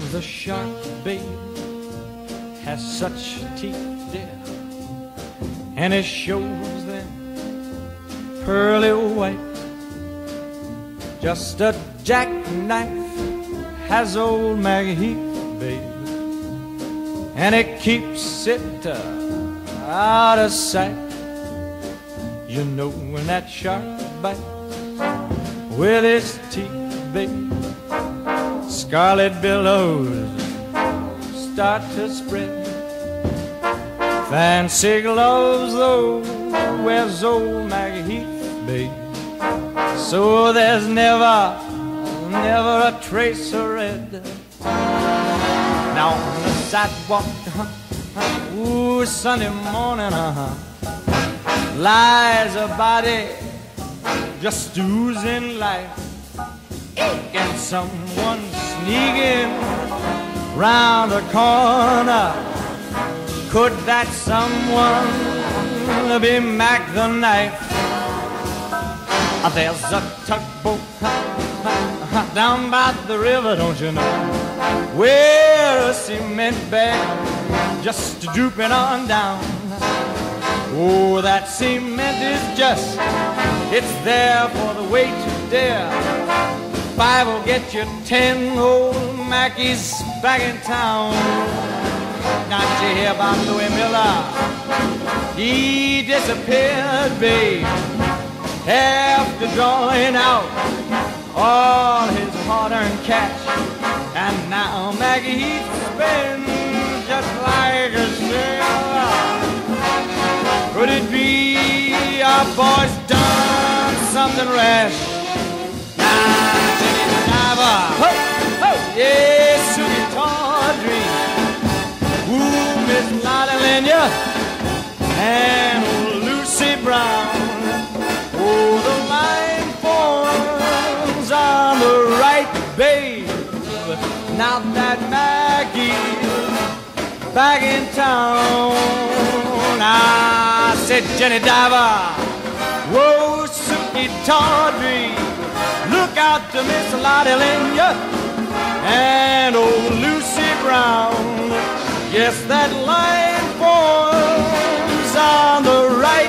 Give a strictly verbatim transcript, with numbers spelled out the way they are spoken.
The shark, babe, has such teeth, dear, and it shows them pearly white. Just a jackknife has old Maggie Heath, babe, and it keeps it uh, out of sight. You know when that shark bites with its teeth, babe, scarlet billows start to spread. Fancy gloves, though, wears old Maggie Heath, babe, so there's never, never a trace of red. Now on the sidewalk, uh-huh, ooh, Sunday morning, uh-huh, lies a body just oozing life. And someone sneaking round the corner. Could that someone be Mac the Knife? There's a tugboat down by the river, don't you know, where a cement bag just drooping on down. Oh, that cement is just, it's there for the weight to dare. Five will get you ten, old Mackie's back in town. Not you hear about Louis Miller? He disappeared, babe, after drawing out all his hard-earned cash. And now Maggie Heath spins just like a sailor. Could it be our boy's done something rash? Nah, Jenny the Diver, ho, ho, yeah, Sugie Tawdry, ooh, Miss Lottie Lenya, and old Lucy Brown. Oh, the line forms on the right, babe. Now that Maggie's back in town. I said, Jenny Diver, whoa, Sugie Tawdry, look out to Miss Lottie Lenya and old Lucy Brown. Yes, that line forms on the right,